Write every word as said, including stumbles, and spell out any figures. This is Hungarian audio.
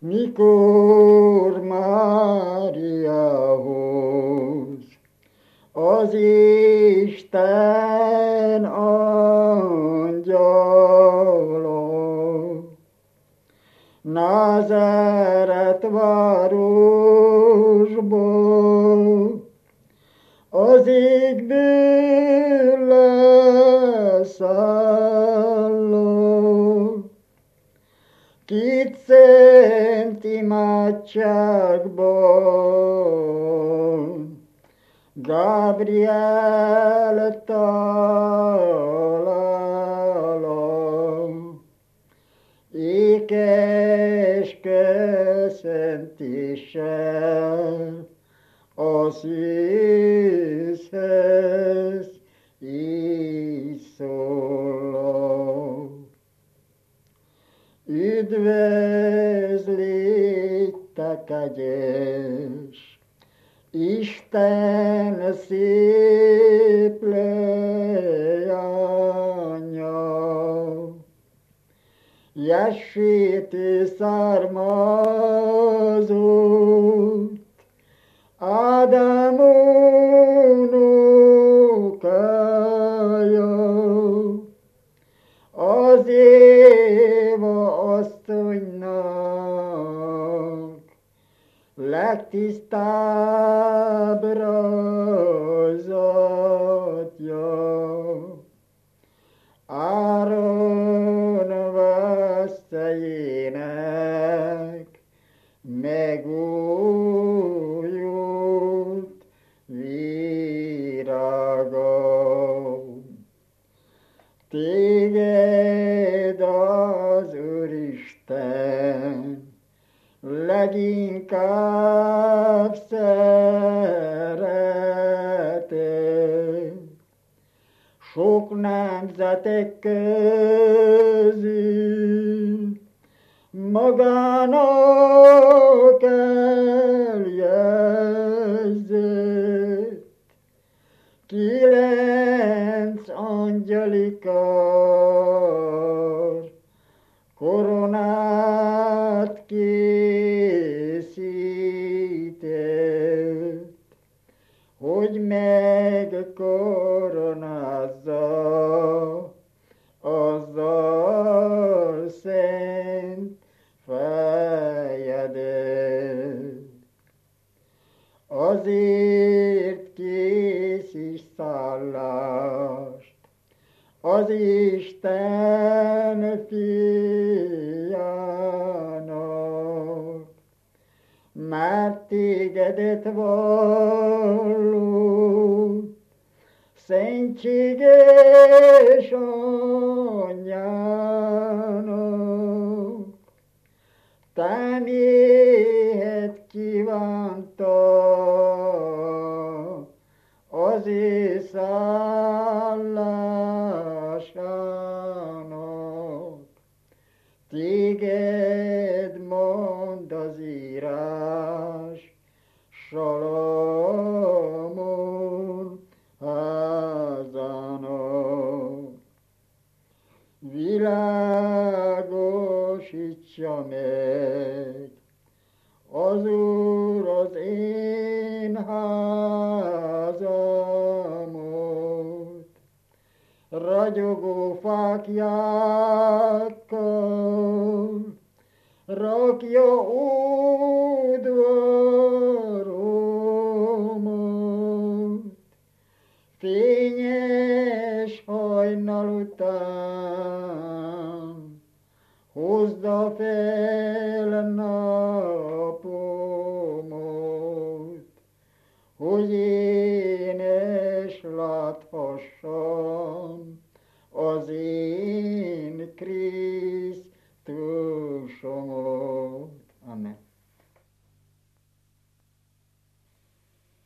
Mikor Máriához az Isten angyala Názáret városból az égből leszállott, kit szent imádságban Gabriel találom, ékes köszöntéssel a szűzhöz így szólok. Üdvözlétek egyes, Isten szép leánya, Jessé-től származott, Ádám unokája, az Éva asszonynak legtisztább rajzatja. Áron veszélyének megújult virága. Téged az Úristen leginkább szeretett, sok nemzetek közül magának eljegyzett, kilenc angyali kar koronát készített, hogy megkoronázza azzal szent fejedet. Azért készíts szállást az Isten fiának, mert tégedet vallott szentséges anyjának. Te miért kívánta az ő szállásának, téged mond az írás, Salamon házának. Világosítsa meg az Úr az én házamot, ragyogó fáklyákkal rakja udvaromot, fényes